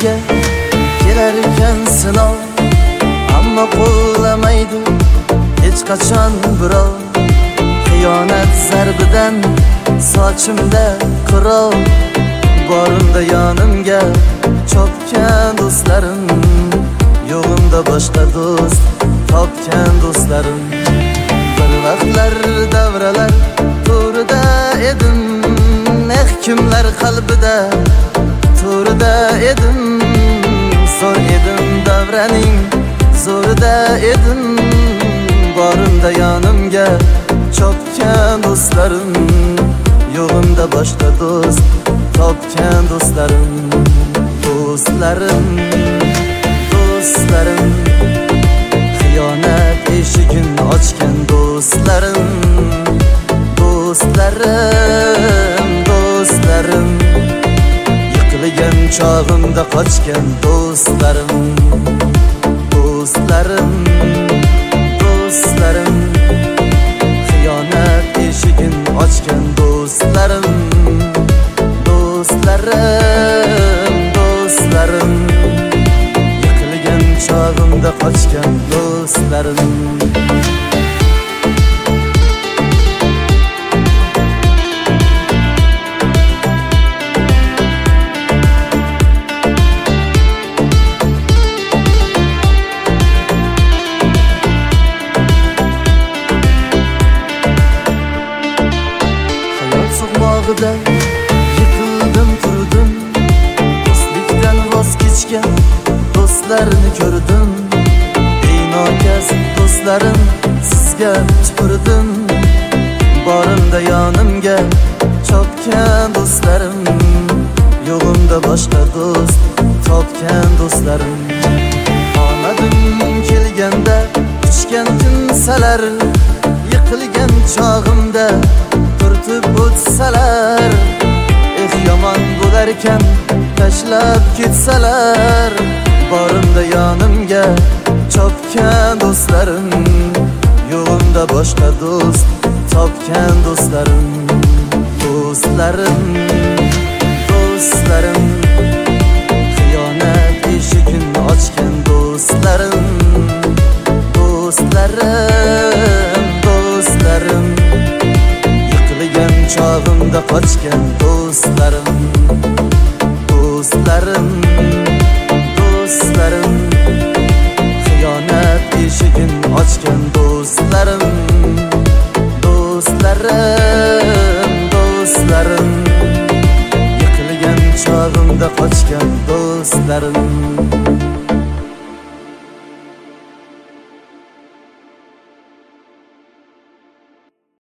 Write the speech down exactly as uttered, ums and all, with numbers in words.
yuzimizga kelar ekan sinov, ammo qo'llamaydi hech qachon birov. Xiyonat zarbidan sochimda qirov, borimda yonimga chopgan do'stlarim, yo'g'imda boshqa do'st topgan do'stlarim. Bir vaqtlar davralar to'rida edim, eh kimlar qalbida to'rida edim. Zo'r edim davraning zo'rida edim, borimda yonimga chopgan do'stlarim, yo'g'imda boshqa do'st topgan do'stlarim. Do'stlarim, do'stlarim, xiyonat eshigin ochgan do'stlarim. Do'stlarim, do'stlarim, yiqilgan chog'imda qochgan do'stlarim. Do'stlarim, do'stlarim, xiyonat eshigin ochgan do'stlarim. Do'stlarim, do'stlarim, yiqilgan chog'imda qochgan do'stlarim. Yiqildim turdim, do'stlikdan voz kechgan do'stlarni ko'rdim. Binokas do'stlarim sizga tupurdim, borimda yonimga chopgan do'stlarim, yo'g'imda boshqa do'st topgan do'stlarim. Omadim kelganda tushgan kimsalar, yiqilgan chog'imda turtib o'tsalar, eh yomon bo'larkan tashlab ketsalar, borimda yonimga chopgan do'stlarim, yo'g'imda boshqa do'st topgan do'stlarim. Do'stlarim, do'stlarim, xiyonat eshigin ochgan do'stlarim. Do'stlarim, do'stlarim, yiqilgan chog'imda qochgan do'stlarim. Do'stlarim, do'stlarim, xiyonat eshigin ochgan do'stlarim. Do'stlarim, do'stlarim, yiqilgan chog'imda qochgan do'stlarim.